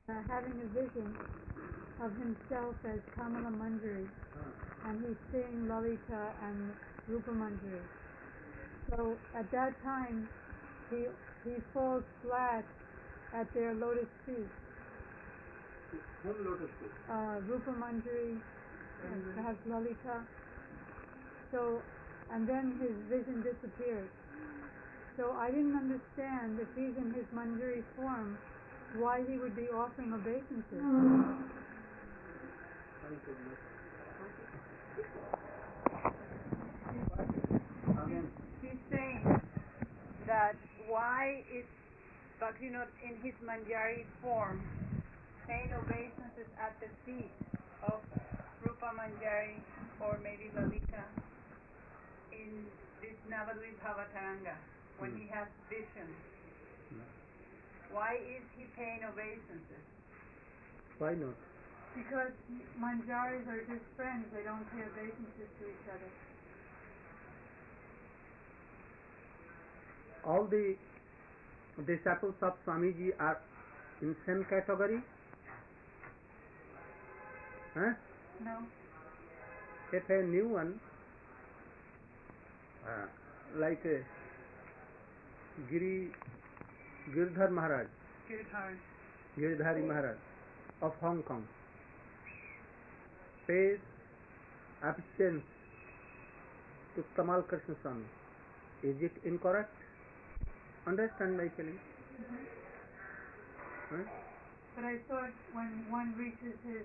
having a vision of himself as Kamala Manjari, and he's seeing Lalita and Rupa Manjari. So at that time, he falls flat at their lotus feet. Whom lotus feet? Rupa Manjari, perhaps Lalita. So, and then his vision disappears. So I didn't understand, if he's in his Manjari form, why he would be offering obeisances. He's saying that why is Bhaktivinoda in his Manjari form paying obeisances at the feet of Rupa Manjari or maybe Lalita in this Navadvip Bhavataranga when he has visions? Why is he paying obeisances? Why not? Because Manjaris are just friends, they don't pay obeisances to each other. All the disciples of Swamiji are in same category? Huh? No. If a new one, like Girdhar Maharaj, Girdhari Maharaj of Hong Kong, pays obeisance to Tamal Krishna Swami, is it incorrect? Understand my feeling? Huh? But I thought when one reaches his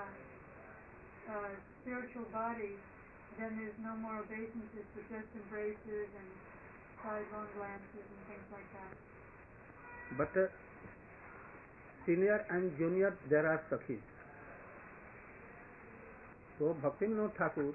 spiritual body, then there's no more obeisances, but just embraces and sidelong glances and things like that. But senior and junior, there are sakhis. So Bhaktivinoda Thakur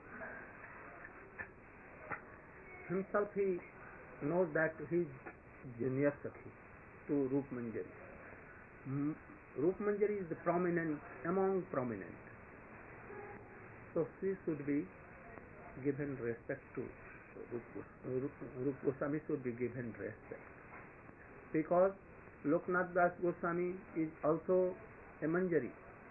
himself, he knows that he is junior sakhi to Rup Manjari. Rup Manjari is the prominent among prominent. So she should be given respect to Rup Goswami should be given respect. Because Loknath Das Goswami is also a Manjari.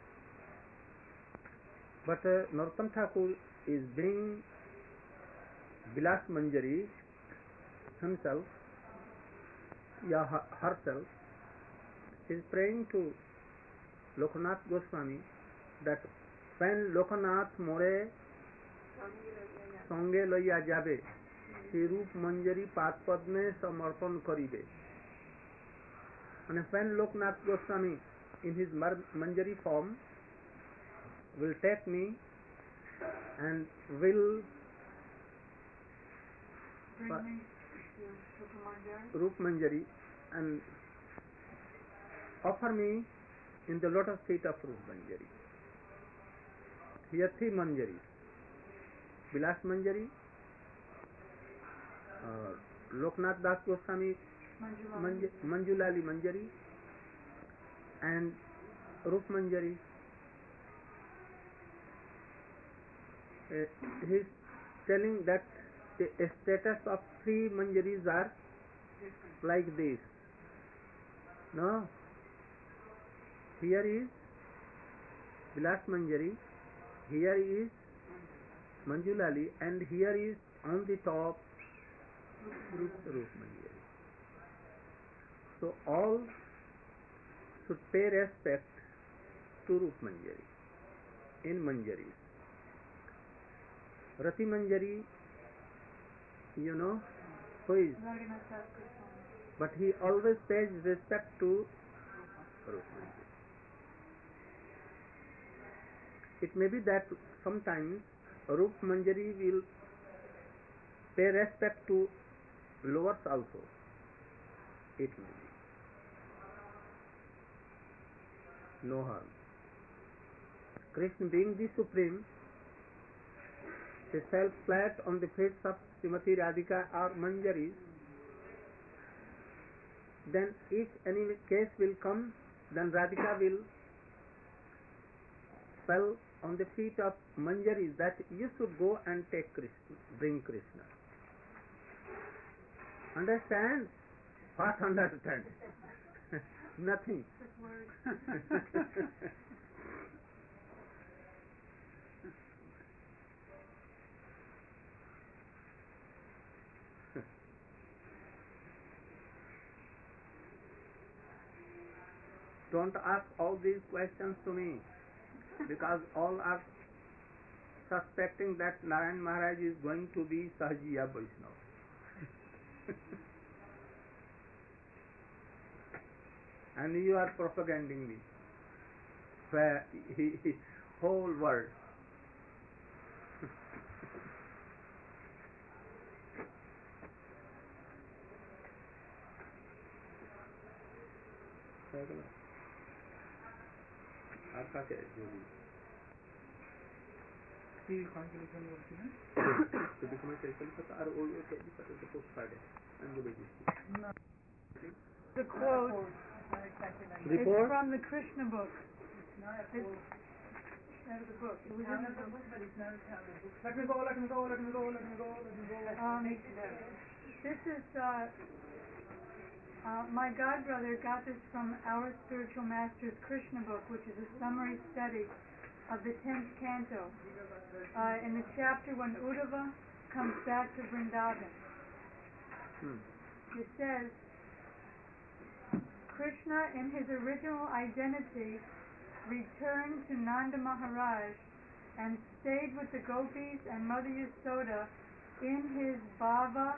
But Narottam Thakur is being Vilas Manjari himself, herself, is praying to Loknath Goswami that when Loknath more संगे लइया जाबे से रूप मंजरी पाद पद में समर्पण करिबे. And when Loknath Goswami in his Manjari form will take me and will Rup Manjari and offer me in the lotus feet of Rup Manjari. Here three Manjari. Vilas Manjari, Loknath Das Goswami Manjulali Manjari, and Rup Manjari. He is telling that the status of three Manjaris are like this. No. Here is Vilas Manjari, here is Manjulali, and here is on the top Rup Manjari. So all should pay respect to Rup Manjari in Manjaris. Rati Manjari, you know who is, but he always pays respect to Rup Manjari. It may be that sometimes Rup Manjari will pay respect to lowers also. It may be. No harm. Krishna being the Supreme, he fell flat on the feet of Srimati Radhika or Manjaris. Then if any case will come, then Radhika will fell on the feet of Manjari that you should go and take Krishna, bring Krishna. Understand? What understand? Nothing. Just words. Don't ask all these questions to me, because all are suspecting that Narayan Maharaj is going to be Sahajiya Vaishnava. And you are propaganding me. Where whole world. आपका क्या जो भी तो become a self or all your the postcard and the basis. The quote is Report. from the Krishna book. It's It's the book. It was in the book. but it's not a counter book. Let me go. This is my godbrother got this from our spiritual master's Krishna book, which is a summary study of the 10th canto. In the chapter when Uddhava comes back to Vrindavan, it says, Krishna in his original identity returned to Nanda Maharaj and stayed with the gopis and Mother Yasoda in his bhava,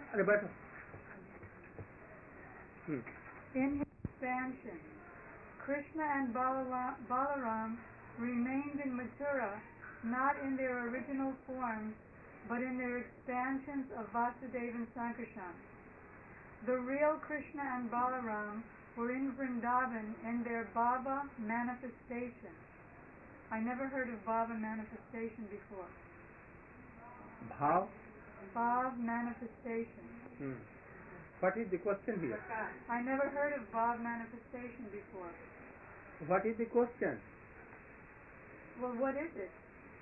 in his expansion. Krishna and Balaram remained in Mathura, not in their original forms, but in their expansions of Vasudeva and Sankarshan. The real Krishna and Balaram were in Vrindavan in their bhava manifestation. I never heard of bhava manifestation before. Bhav? Bhav manifestation. What is the question here? I never heard of bhav manifestation before. What is the question? Well, what is it?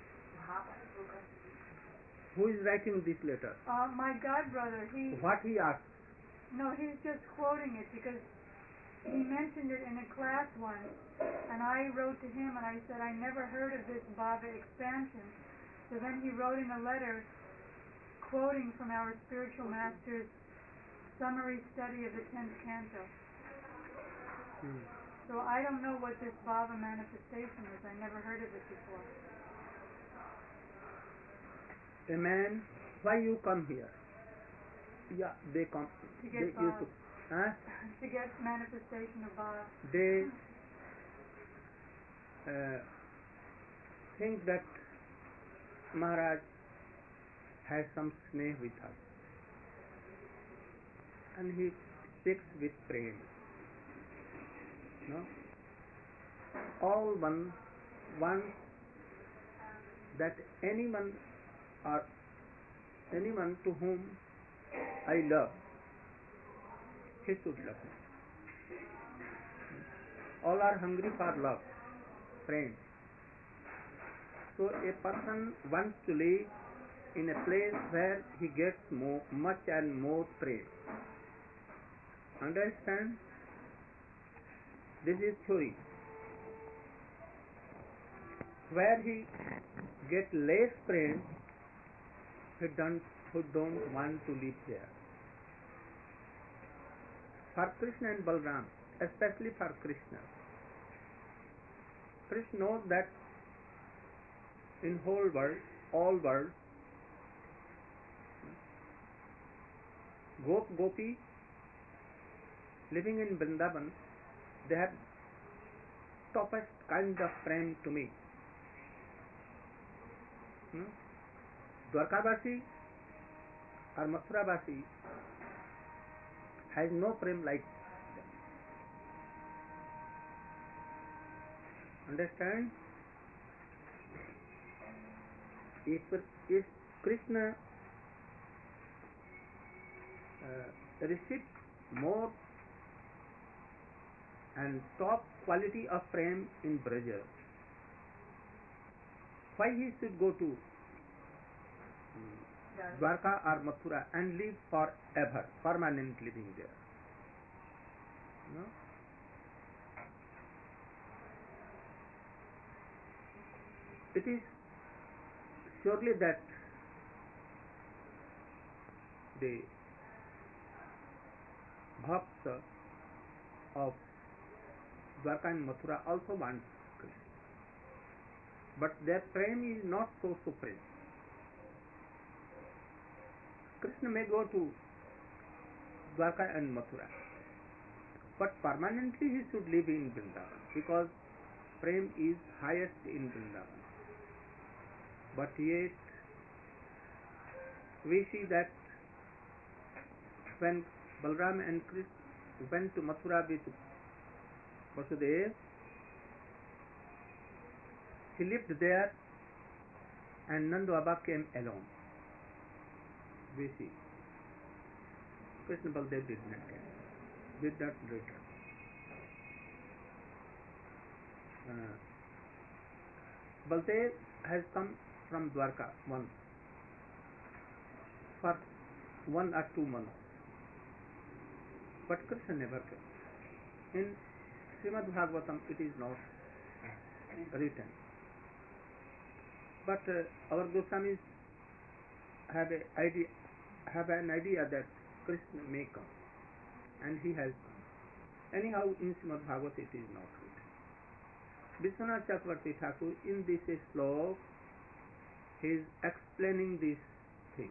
Who is writing this letter? My godbrother, What he asked? no, he's just quoting it because he mentioned it in a class once, and I wrote to him and I said I never heard of this bhava expansion. So then he wrote in a letter quoting from our spiritual master's summary study of the 10th canto. So I don't know what this bhava manifestation is. I never heard of it before. A man, why you come here? Yeah, they come. To get they used to, to get manifestation of bhava. they think that Maharaj has some sneh with us, and he speaks with prema. No? All one wants that anyone to whom I love, he should love me. All are hungry for love, friends. So a person wants to live in a place where he gets much and more praise. Understand? This is theory. Where he gets less praise, he don't want to live there. For Krishna and Balaram, especially for Krishna, Krishna knows that in whole world, all world, Gopi living in Vrindavan, they have topest kind of prem to me. Dwarkavasi or Mathuravasi has no prem like that. Understand? If Krishna receives more and top quality of prem in Braja, why he should go to Dwarka or Mathura and live forever, permanent living there? No? it is surely that the bhakts of Dwarka and Mathura also want Krishna, but their prem is not so supreme. Krishna may go to Dwarka and Mathura, but permanently he should live in Vrindavan, because prem is highest in Vrindavan. But yet we see that when Balram and Krishna went to Mathura with Vasudev, he lived there and Nanda Baba came alone. We see Krishna Baldev did not return. Baldev has come from Dwarka once for 1 or 2 months, but Krishna never came. In Srimad Bhagavatam it is not written, but our Goswamis have an idea that Krishna may come, and he has come. Anyhow, in Srimad Bhagavatam it is not written. Vishwanath Chakravarti Thakur, in this slok, he is explaining this thing,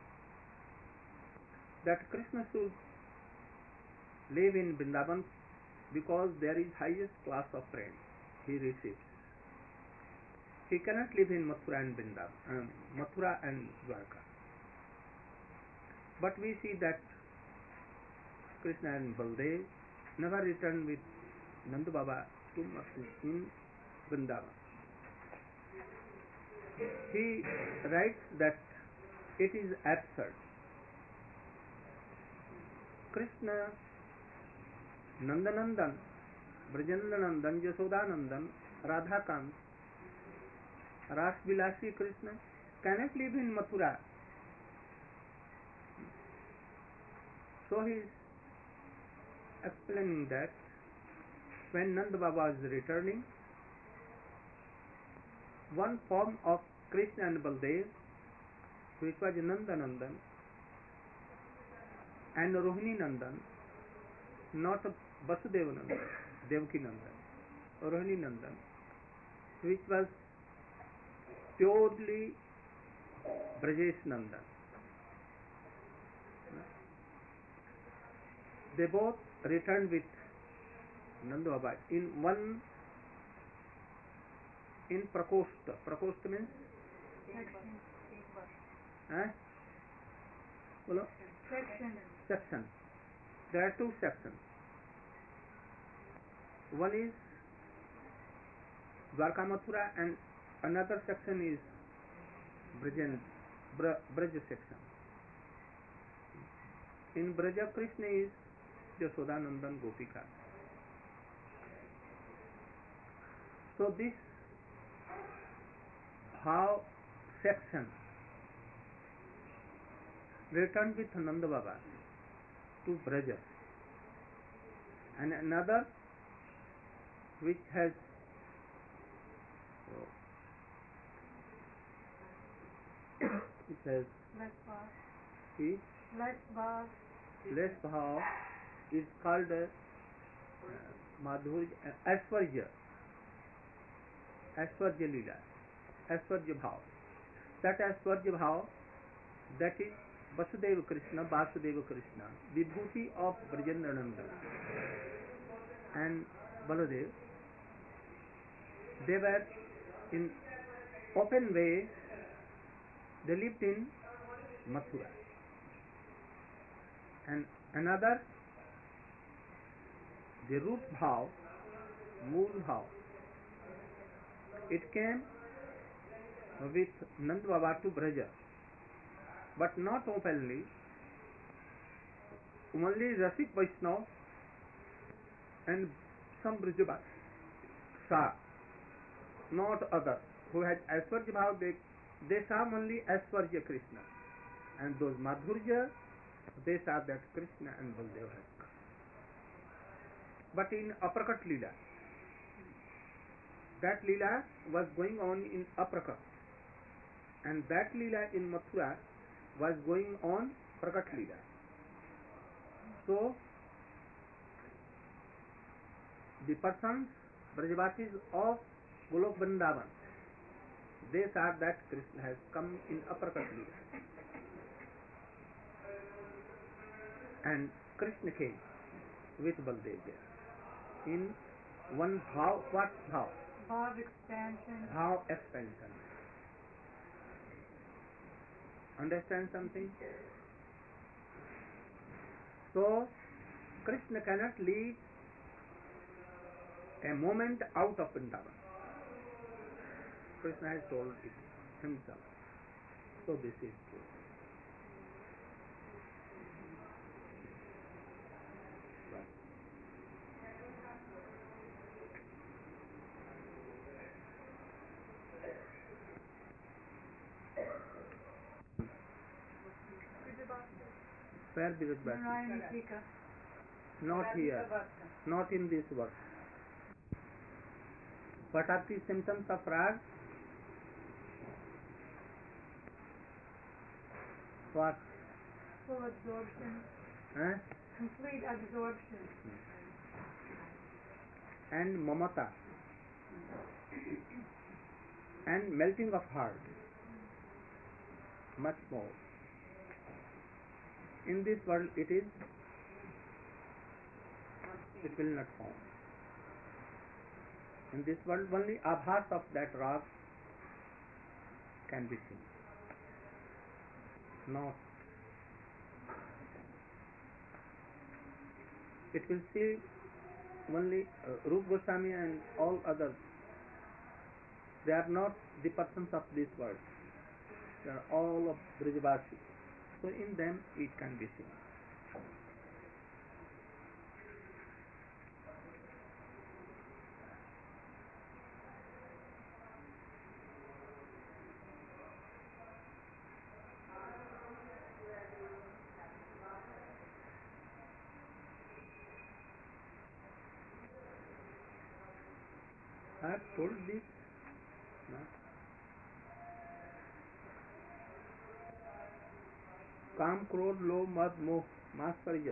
that Krishna should live in Vrindavan because there is highest class of prem he receives. He cannot live in Mathura and Vrindavan, Mathura and Dwarka. But we see that Krishna and Baldev never returned with Nanda Baba to Mathura in Vrindavan. He writes that it is absurd. Krishna Nandanandan, Brajanandan, Jasodanandan, Radhakant, Rasvilasi Krishna cannot live in Mathura. So he is explaining that when Nanda Baba is returning, one form of Krishna and Baldev, which was Nandanandan and Rohini Nandan, not Vasudeva Nandan, Devaki Nandan, Rohini Nandan, which was purely Brajesh Nandan. They both returned with Nanda Baba in Prakoshta. Prakoshta means? Section. There are 2 sections. One is Dwarka Mathura and another section is Braja section. In Braja, Krishna is Jasodanandan Gopika. So this how section returned with Nanda Baba to Braja, and another which has less bhav is called Madhurya, Aishwarya Leela, Aishwarya Bhav. That Aishwarya Bhav, that is Vasudeva Krishna, Vibhuti of Brajendananda and Baladev. They were in open way, they lived in Mathura. And another, the Roop Bhav, Mool Bhav, it came with Nanda Baba to Braja, but not openly. Only Rasik Vaishnav and some Brajabhas saw, not others. Who had Aishwarya Bhav, they saw only Aishwarya Krishna, and those Madhurya, they saw that Krishna and Baldev has come. But in Aprakat Leela, that Leela was going on in Aprakat, and that Leela in Mathura was going on Prakat Leela. So the persons, Brajavasis of Golok Vrindavan, they thought that Krishna has come in Aprakat Leela, and Krishna came with Baldev there in one bhav. What bhav? Bhav expansion. Bhav expansion. Understand something? So Krishna cannot leave a moment out of Vrindavan. Krishna has told it himself. So this is true. Where Birajbhas? Narayana Tika. Not here. Not in this verse. What are the symptoms of rag? What? Full absorption. Eh? Complete absorption. And mamata. And melting of heart. Much more. In this world it will not form. In this world only abhas of that rag can be seen. Not. It will see only Rup Goswami and all others. They are not the persons of this world. They are all of Brajavasis. So in them it can be seen. I have told this. No? Kam, Krodh, Lobh, Madh, Moh, Matsarya.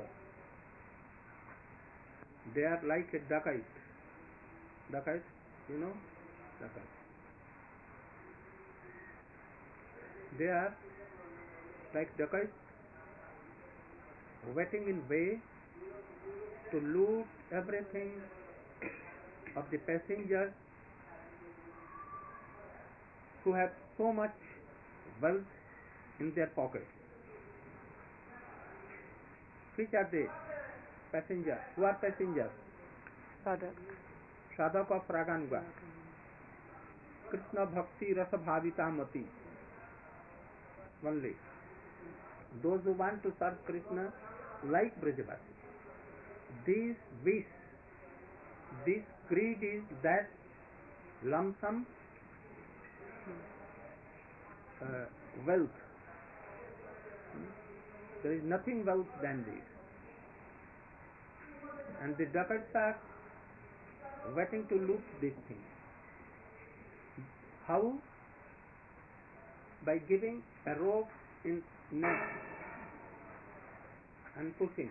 They are like a dacoit. Dacoit, you know? Dacoit. They are like dacoits waiting in way to loot everything of the passengers who have so much wealth in their pockets. Which are they? Passengers. Who are passengers? Sadhak. Sadhak of Raganuga. Krishna Bhakti Rasa Bhavita Mati. Only. Those who want to serve Krishna like Brajavasi. This wish, this greed is that lump sum wealth. There is nothing wealth than this. And the dacoits are waiting to loot this thing. How? By giving a rope in neck and pushing.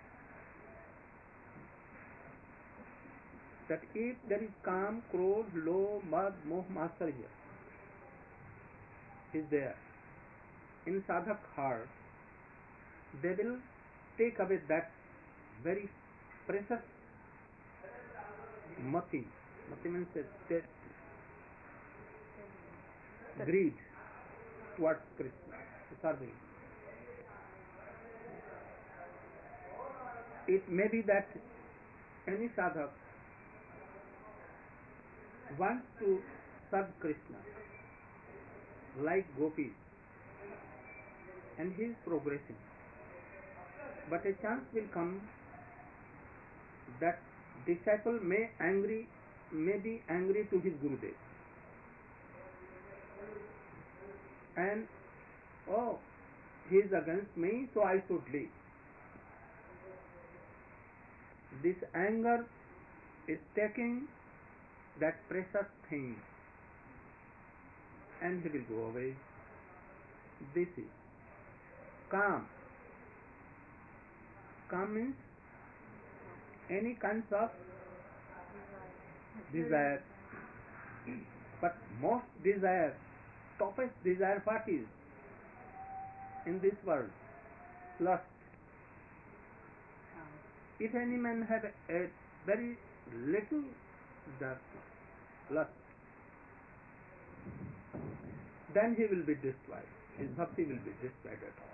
That if there is Kam, Krodh, Lobh, Madh, Moh, Matsarya is there in sadhak heart, they will take away that very precious mati. Mati means that greed towards Krishna, serving. It may be that any sadhak wants to serve Krishna like gopis, and he is progressing. But a chance will come that disciple may be angry to his Gurudev, and he is against me, so I should leave. This anger is taking that precious thing, and he will go away. This is calm. Calm means any kinds of desire, but most desire, toughest desire what is in this world? Lust. If any man have a very little lust, then he will be destroyed. His bhakti will be destroyed at all.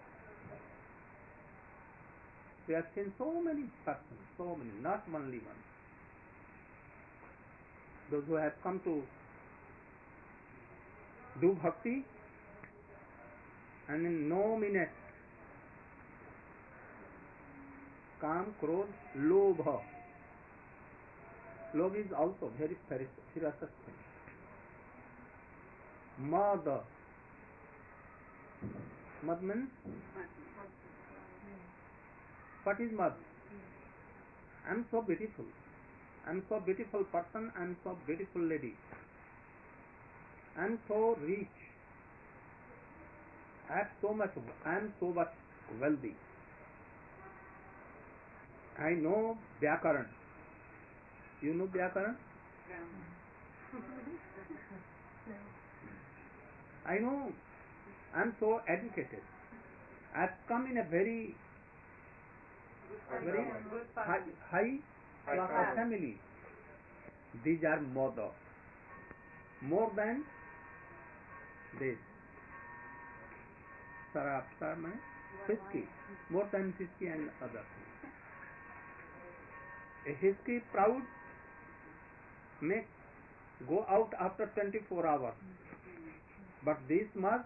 We have seen so many persons, so many, not only one. Those who have come to do bhakti, and in no minute, Kam, Krodh, Lobha. Lobha is also very ferocious thing. Mad. Mad means, what is mad? I am so beautiful. I am so beautiful person. I am so beautiful lady. I am so rich. I am so much wealthy. I know Vyakaran. You know Vyakaran? I know. I am so educated. I have come in a very high class of family. These are more than this. Sarab means whiskey, more than whiskey and other things. A whiskey proud may go out after 24 hours, but this must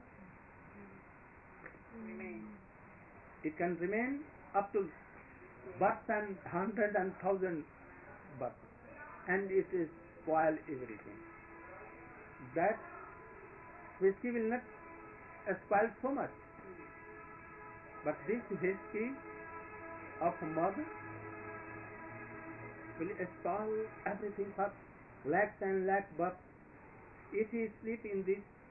remain. It can remain up to births and 100 and 1000 births, and it is spoil everything. That whiskey will not spoil so much, but this whiskey of mother will spoil everything for lakhs and lakhs births. If he sleep in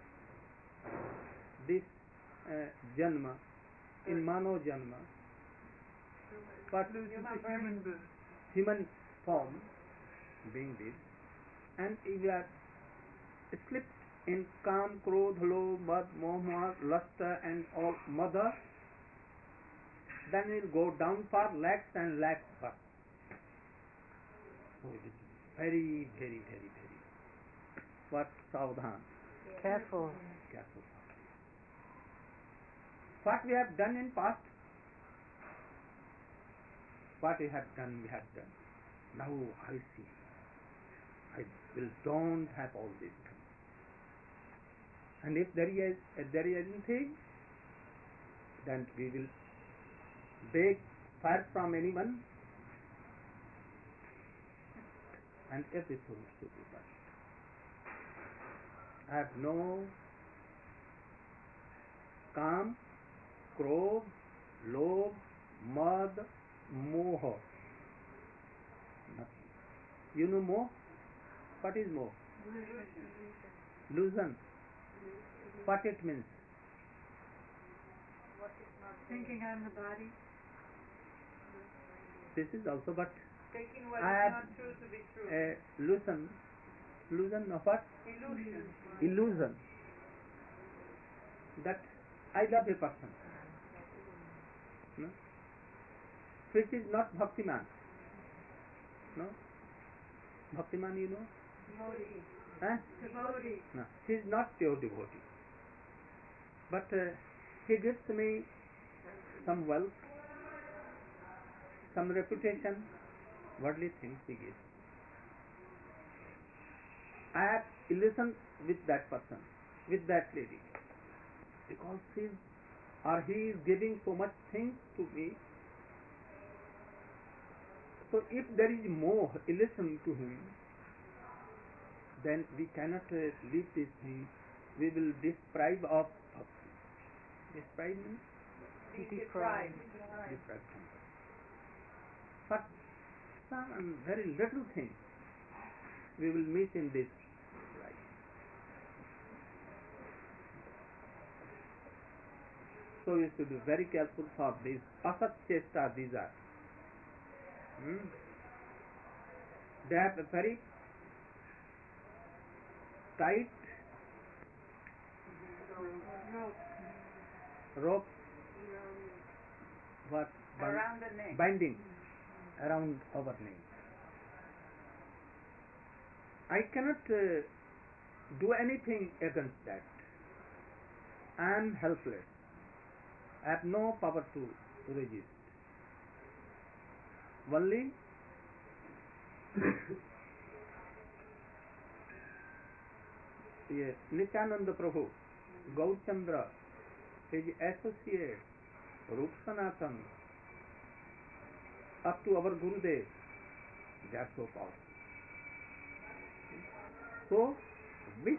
this janma, in mano janma, but human form being this, and if you are slipped in Kam, Krodh, Lobh, Mad, Moh, Lust and all mother, then it will go down for lakhs and lakhs births. So it is very, very, very, very. But Savdhan. Careful. Careful. What we have done in past, what we have done. Now I see. I don't have all these things. And if there is anything, then we will beg fire from anyone, and everything should be done. I have no Kam, Krodh, Lobh, Mad, Moha. Nothing. You know Moh? What is Moh? Illusion. What it means? Thinking I'm the body. This is also, but Taking what I is not true to be true. Illusion of what? Illusion. Illusion. That I love a person. No? Which is not Bhaktiman. No? Bhaktiman, you know? Devotee. Eh? Devotee. No. He is not pure devotee. But he gives me some wealth, some reputation, worldly things he gives. I have illusion with that person, with that lady, because he is giving so much things to me. So if there is more illusion to him, then we cannot leave this thing. We will deprive of bhakti. Deprive means Deprived. deprive from bhakti. But some very little thing, we will meet in this life. So you should be very careful for these asat chesta, these are. They have a very tight rope, what Around the neck. binding around our neck. I cannot do anything against that. I am helpless. I have no power to resist. Only Nityananda Prabhu, Gaur Chandra, his associate, Rup Sanatan, up to our Gurudev, they are so powerful. So, we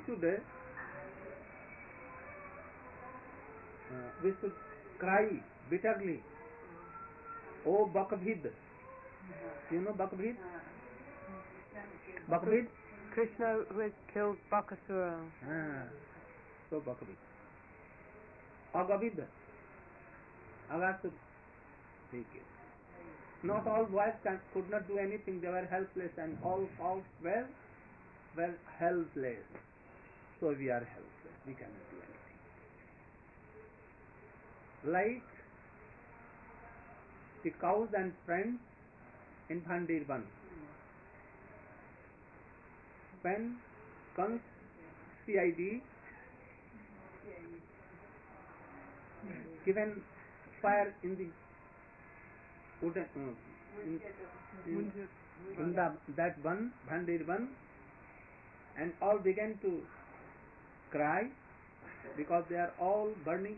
should cry bitterly, O Bakabhid. You know Bakabhid? Bakabhid? Krishna who has killed Bakasura. So Bakabhid. Agavid. Agasur. Not all boys could not do anything. They were helpless, and all cows were helpless. So we are helpless. We cannot do anything. Like the cows and friends in Bhandirban. When comes CID given fire in the wooden in that one Bhandirban, and all began to cry because they are all burning.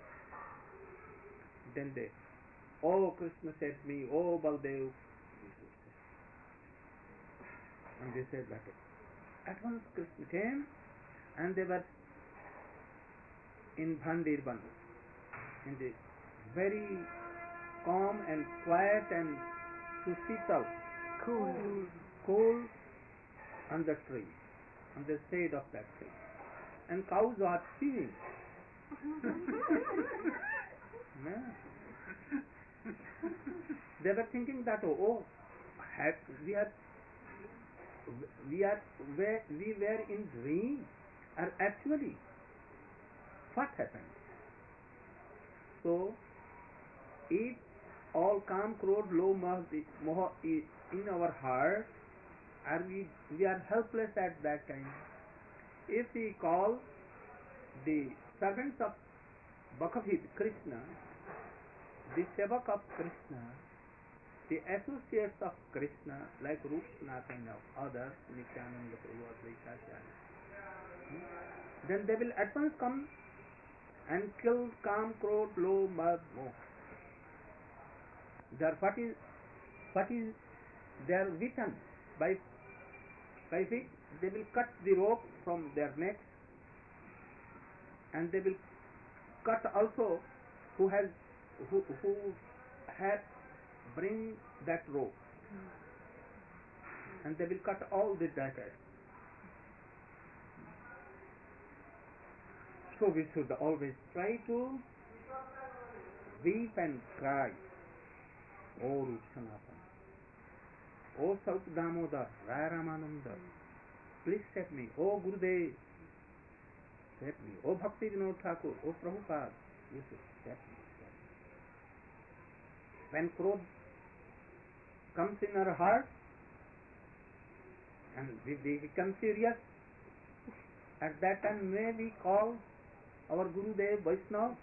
Then they, oh Krishna set me, oh Baldev, and they said that. At once Krishna came, and they were in Bhandirban, in the very calm and quiet and Susital, cool on the tree, on the shade of that tree. And cows are feeding. They were thinking that, we were in dream, or actually, what happened? So, if all calm, krodh, low, moha is in our heart, we are helpless at that time. If we call the servants of Bakabhid, Krishna, the sevak of Krishna, the associates of Krishna, like Rup Sanatan and others, Nityananda Prabhu, Advaita Acharya, then they will at once come and kill Kam, Krodh, Lobh, Moh. What is their weapon? By which they will cut the rope from their necks, and they will cut also who had bring that rope, and they will cut all the daggers. So we should always try to weep and cry, O Rup Sanatan, O Sauk Damodar, Raya Ramananda, please set me, O Gurudev, set me, O Bhakti Vinod Thakur, O Prabhupada, you should set me. When krodh comes in our heart and we become serious, at that time may we call our Gurudev Vaishnava,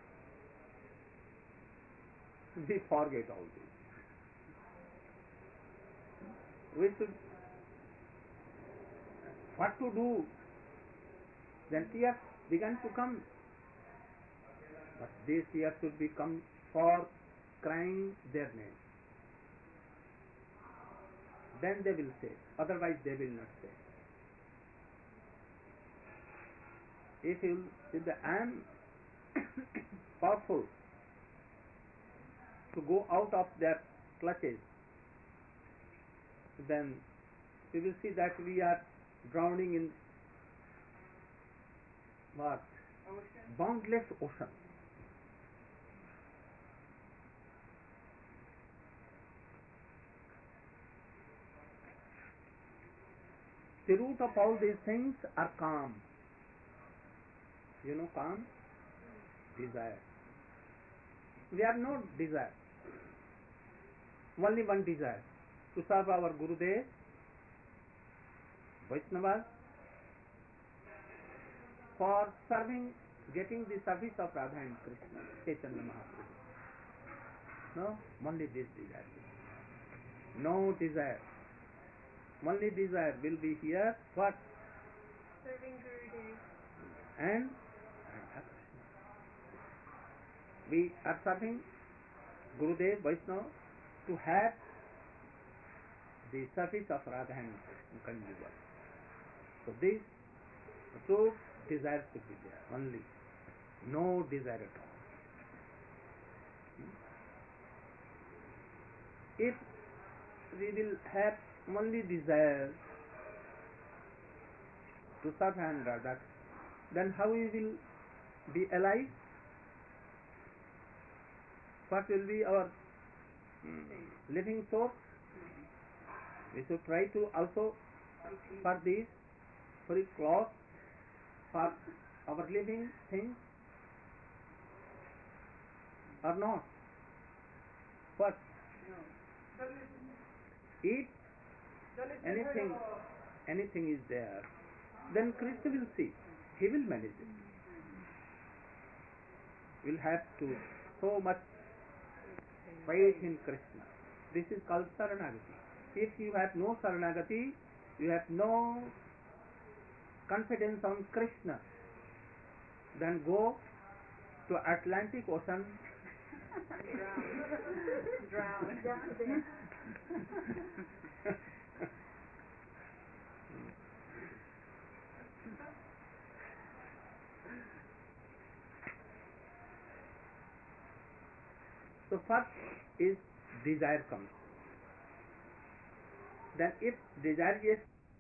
we forget all this. We should, what to do? Then tears began to come, but these tears should become for crying their name. Then they will say, otherwise they will not say. If I am powerful to go out of their clutches, then we will see that we are drowning in what? Ocean. Boundless ocean. The root of all these things are calm. You know calm? Desire. We have no desire. Only one desire. To serve our Gurudev, Vaishnavas, for serving, getting the service of Radha and Krishna, Chaitanya Mahaprabhu. No, only this desire. No desire. Only desire will be here. What? Serving Gurudev. And Radha Krishna. We are serving Gurudev, Vaishnava, to have the service of Radha and Krishna conjugal. So this true desire should be there only. No desire at all. If we will have only desire to serve and Radha, then how we will be alive? What will be our living source? We should try to also for this, for his cloth, for our living things, or not? What? If anything is there, then Krishna will see. He will manage it. We'll have to so much faith in Krishna. This is called Saranagati. If you have no Saranagati, you have no confidence on Krishna, then go to Atlantic Ocean. Drown. So first is desire comes. Then if desire is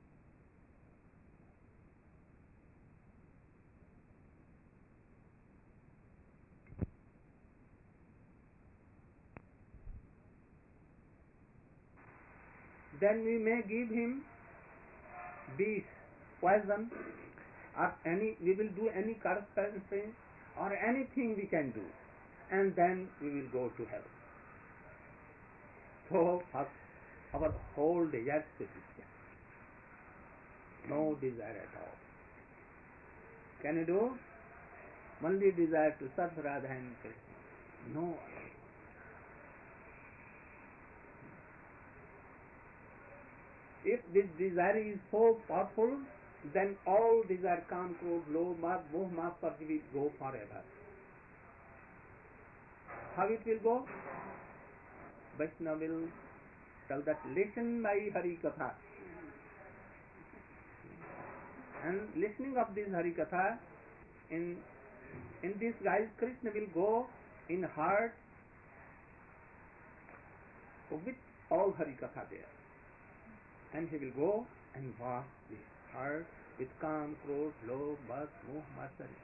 then we may give him beast, poison, or we will do any correspondence or anything we can do, and then we will go to hell. So our whole desire should be there. No desire at all. Can you do? Only desire to serve Radha and Krishna. No. If this desire is so powerful, then all desire, काम, क्रोध, लोभ, मोह, मात्सर्य will go forever. How it will go? Vaishnava will tell that, listen my Hari Katha. And listening of this Hari Katha, in this guise, Krishna will go in heart with all Hari Katha there. And he will go and wash the heart with काम, क्रोध, लोभ, मोह, मात्सर्य.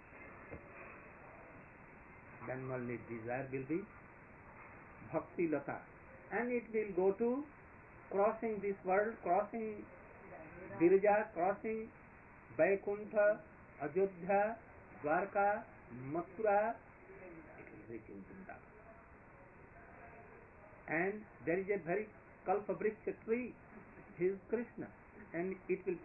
Then only desire will be Bhakti Lata. And it will go to crossing this world, crossing Girija, crossing Vaikuntha, Ajodhya, Dwarka, Mathura, it will reach in Vrindavan. And there is a very Kalpavriksha tree, he is Krishna, and it will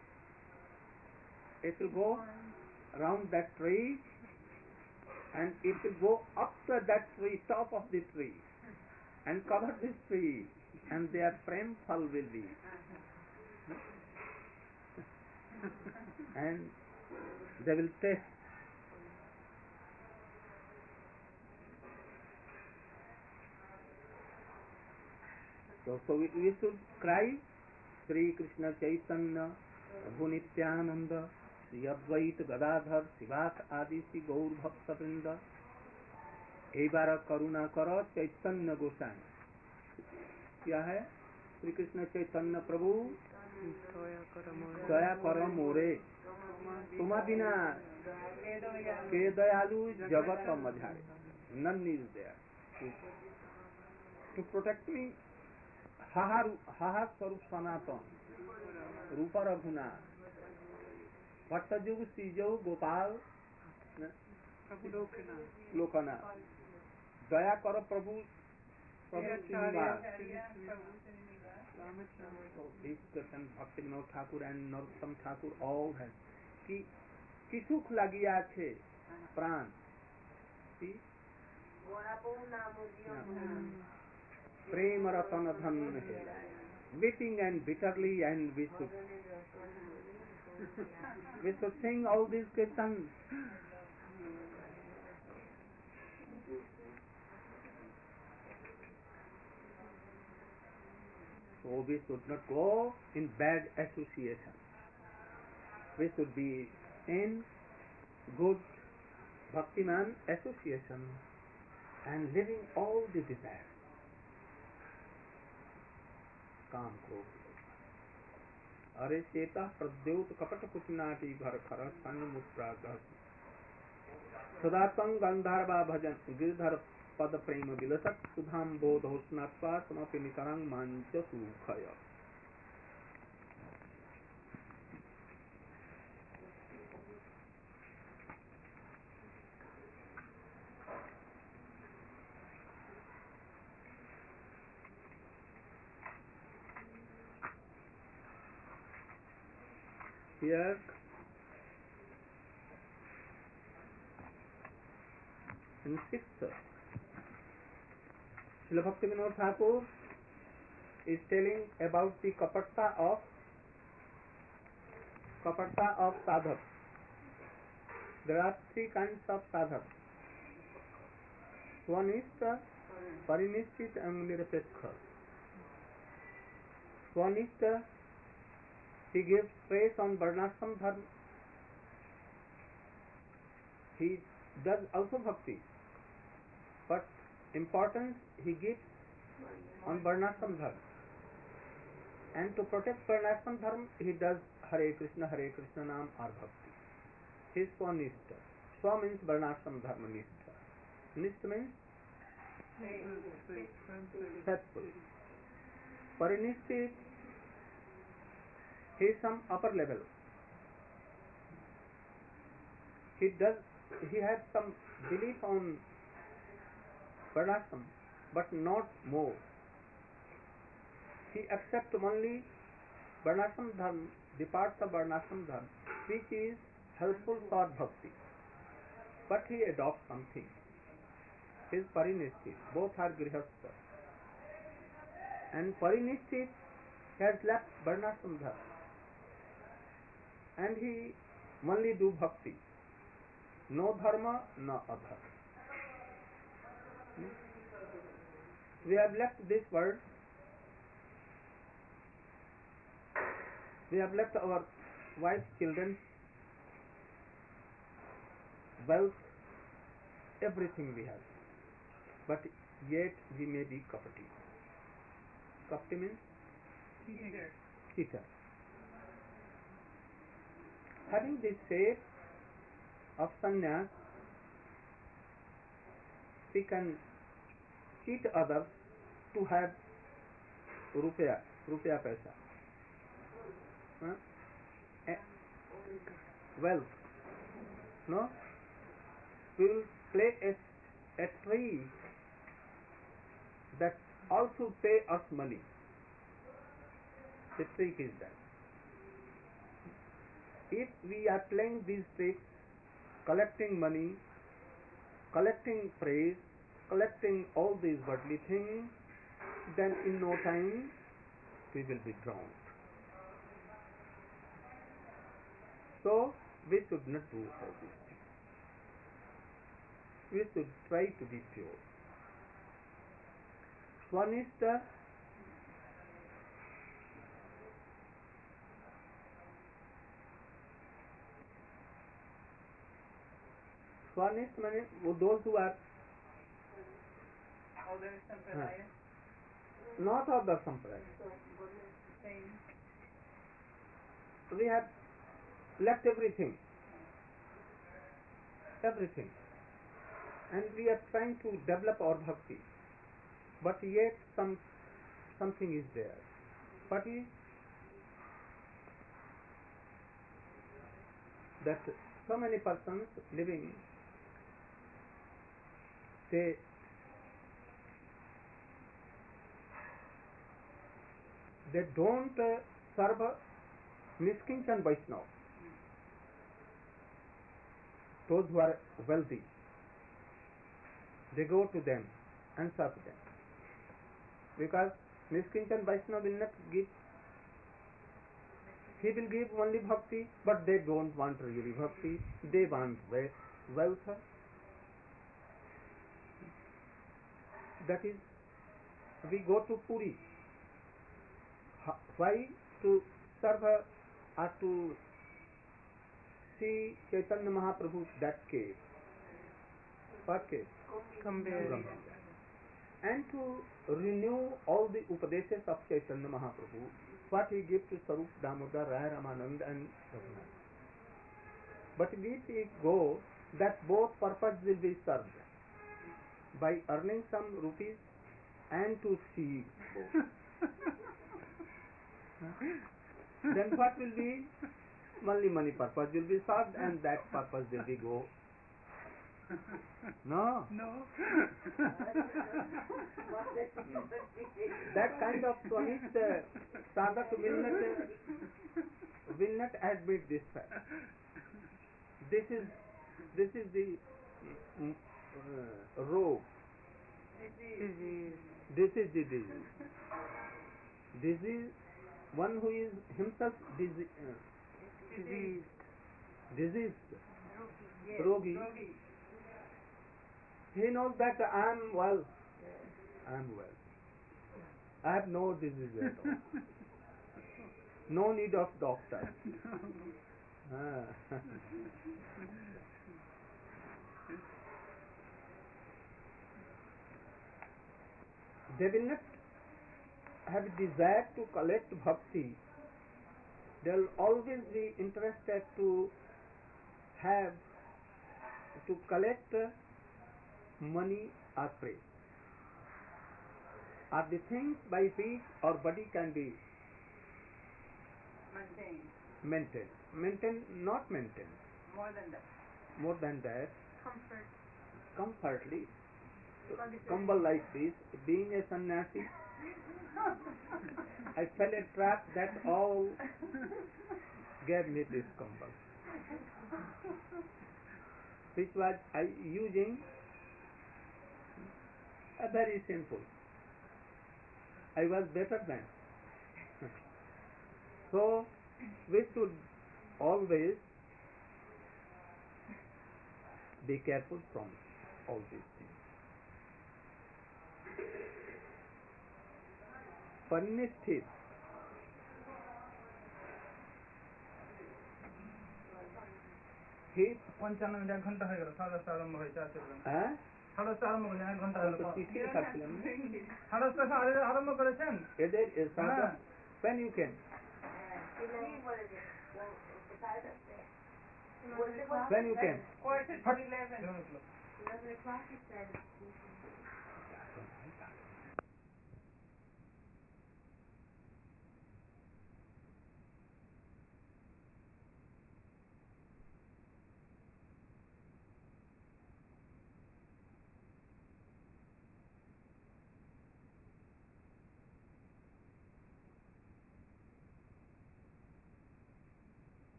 go around that tree, and it will go up to that tree, top of the tree, and cover this tree, and their prem phal will be. And they will taste. So we should cry, Sri Krishna Chaitanya, Prabhu Nityananda, Sri Advait Gadadhar, Sivas Adi Sri Gaur Bhakta Vrinda, Ebara Karuna Karo Chaitanya Gosai. क्या है? श्री कृष्ण चैतन्य प्रभु Daya karo more. दया करो मोरे तुम बिना के दयालु जगत मझारे. None is there to protect me. हाहा स्वरूप सनातन रूप रघुनाथ भट्टजुग सीजौ गोपाल लोकनाथ. दया करो प्रभु Srinivas. This person Bhakti Vinod Thakur and Narottam Thakur all have कि सुख लागिया छे प्राण प्रेम रतन धन है. Weeping and bitterly, and we should sing all these kirtans. So we should not go in bad association. We should be in good bhaktiman association and living all the desires. काम क्रोध अरे चेता प्रद्योत कपट कुटनाटी घर खर सन मुस्प्राग सदातंग गंधर्वा भजन गिरधर पद प्रेम विलसत सुधाम बोध होस्नात्वा समपि नितरंग मंच सुखय. Here in sixth, Srila Bhakti Vinod Thakur is telling about the kapata of sadhak. There are three kinds of sadhak. Swanishta, Parinishchit and Nirapekha. Swanishta, he gives stress on varnashram dharma. He does also bhakti, but importance he gives on varnashram dharma. And to protect varnashram dharma, he does Hare Krishna Naam or bhakti. He is Swanishta. Swa means varnashram dharma nishtha. Nishtha means faithful. Parinishchit, he is some upper level. He has some belief on varnashram, but not more. He accepts only varnashram dharma, the parts of varnashram dharma which is helpful for bhakti, but he adopts something. He is parinishchit. Both are grihastha. And parinishchit has left varnashram dharma, and he only do bhakti. No dharma, no adharma. We have left this world. We have left our wife, children, wealth, everything we have. But yet we may be kapati. Kapati means cheater. Having this shape of sannyas, we can cheat others to have rupiah paisa, wealth. No, we will play a tree that also pay us money. The trick is that if we are playing these tricks, collecting money, collecting praise, collecting all these worldly things, then in no time we will be drowned. So we should not do all these things. We should try to be pure. Swanishta, Swanishta means those who are not of the sampradaya. we have left everything, and we are trying to develop our bhakti, but yet something is there. What is that? So many persons living, they don't serve Niskinchan Vaishnava, those who are wealthy. They go to them and serve them, because Niskinchan Vaishnava will not give. He will give only bhakti, but they don't want really bhakti. They want wealth. That is, we go to Puri. Why? To serve or to see Chaitanya Mahaprabhu, that cave. What cave? Kumbh. And to renew all the Upadeshas of Chaitanya Mahaprabhu, what he gives to Sarup Damodar, Raya Ramanand and Raghunath. But if we go, that both purpose will be served by earning some rupees and to see both. Then what will be? Only money purpose will be served, and that purpose will be go. No. That kind of honest sadhak will not admit this fact. This is the rogue. Disease. This is the disease. Disease, one who is himself diseased, rogi. He knows that I am well. I have no disease at all. No need of doctor. They will not have desire to collect bhakti. They will always be interested to collect money or praise, are the things by which our body can be maintained, not maintained. More than that. Comfortly. Kambal like this, being a sannyasi, I fell a trap that all gave me this kambal, which was I using very simple. I was better than. So we should always be careful from all these things. Panisthit. He 55 minute 1 ঘন্টা হয়ে গেল, 10:30 আরম্ভ হয়েছে, আর চলবে না। হ্যাঁ 10:30 আরম্ভ করেছেন, 1 ঘন্টা হলো। চিঠি লিখাচ্ছিলাম। 10:30 আরম্ভ করেছেন। এদের when you can. When you can. 11:45 he said.